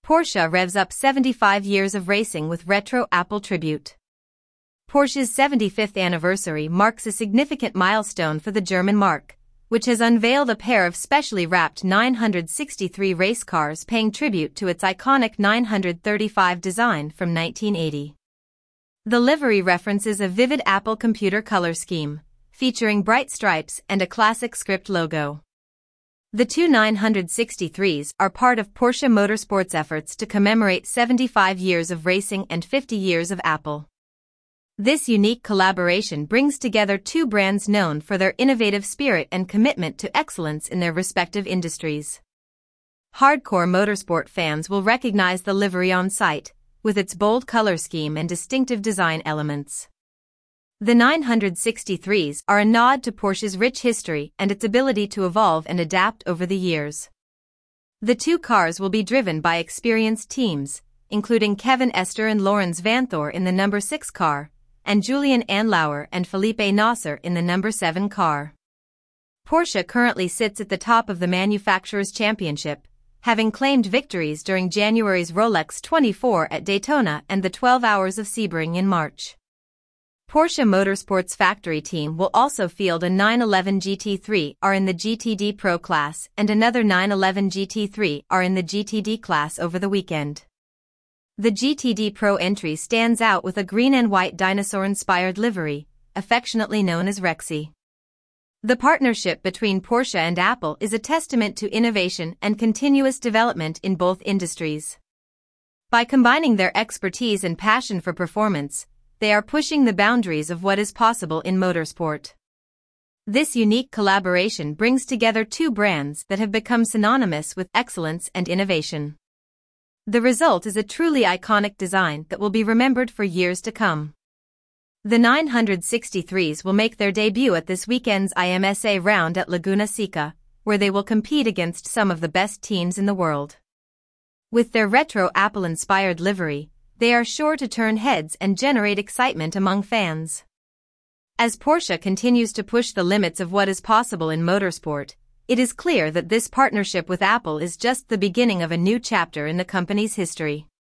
Porsche revs up 75 years of racing with retro Apple tribute. Porsche's 75th anniversary marks a significant milestone for the German marque, which has unveiled a pair of specially wrapped 963 race cars paying tribute to its iconic 935 design from 1980. The livery references a vivid Apple computer color scheme, featuring bright stripes and a classic script logo. The two 963s are part of Porsche Motorsport's efforts to commemorate 75 years of racing and 50 years of Apple. This unique collaboration brings together two brands known for their innovative spirit and commitment to excellence in their respective industries. Hardcore motorsport fans will recognize the livery on sight, with its bold color scheme and distinctive design elements. The 963s are a nod to Porsche's rich history and its ability to evolve and adapt over the years. The two cars will be driven by experienced teams, including Kevin Estre and Laurens Vanthoor in the number 6 car, and Julian Andlauer and Felipe Nasr in the number 7 car. Porsche currently sits at the top of the manufacturers' championship, having claimed victories during January's Rolex 24 at Daytona and the 12 Hours of Sebring in March. Porsche Motorsport's factory team will also field a 911 GT3R in the GTD Pro class and another 911 GT3R in the GTD class over the weekend. The GTD Pro entry stands out with a green and white dinosaur-inspired livery, affectionately known as Rexy. The partnership between Porsche and Apple is a testament to innovation and continuous development in both industries. By combining their expertise and passion for performance, they are pushing the boundaries of what is possible in motorsport. This unique collaboration brings together two brands that have become synonymous with excellence and innovation. The result is a truly iconic design that will be remembered for years to come. The 963s will make their debut at this weekend's IMSA round at Laguna Seca, where they will compete against some of the best teams in the world. With their retro Apple-inspired livery, they are sure to turn heads and generate excitement among fans. As Porsche continues to push the limits of what is possible in motorsport, it is clear that this partnership with Apple is just the beginning of a new chapter in the company's history.